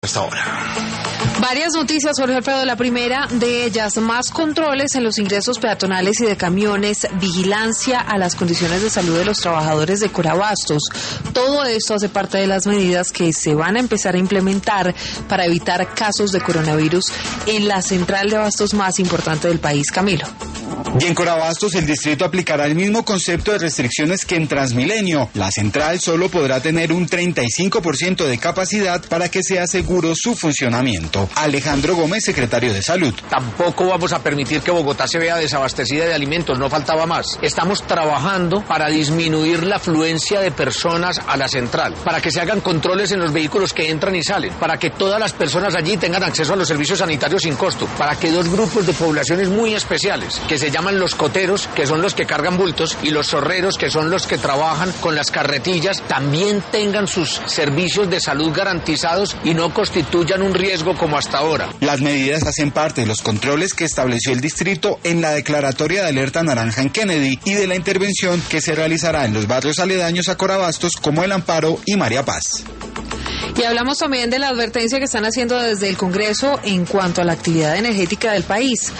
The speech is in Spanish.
Hasta ahora. Varias noticias, Jorge Alfredo. La primera de ellas, más controles en los ingresos peatonales y de camiones, vigilancia a las condiciones de salud de los trabajadores de Corabastos. Todo esto hace parte de las medidas que se van a empezar a implementar para evitar casos de coronavirus en la central de abastos más importante del país, Camilo. Y en Corabastos el distrito aplicará el mismo concepto de restricciones que en Transmilenio. La central solo podrá tener un 35% de capacidad para que sea seguro su funcionamiento. Alejandro Gómez, secretario de Salud. Tampoco vamos a permitir que Bogotá se vea desabastecida de alimentos, no faltaba más. Estamos trabajando para disminuir la afluencia de personas a la central, para que se hagan controles en los vehículos que entran y salen, para que todas las personas allí tengan acceso a los servicios sanitarios sin costo, para que dos grupos de poblaciones muy especiales, que se llaman los coteros, que son los que cargan bultos, y los zorreros, que son los que trabajan con las carretillas, también tengan sus servicios de salud garantizados y no constituyan un riesgo como hasta ahora. Las medidas hacen parte de los controles que estableció el distrito en la declaratoria de alerta naranja en Kennedy y de la intervención que se realizará en los barrios aledaños a Corabastos como El Amparo y María Paz. Y hablamos también de la advertencia que están haciendo desde el Congreso en cuanto a la actividad energética del país.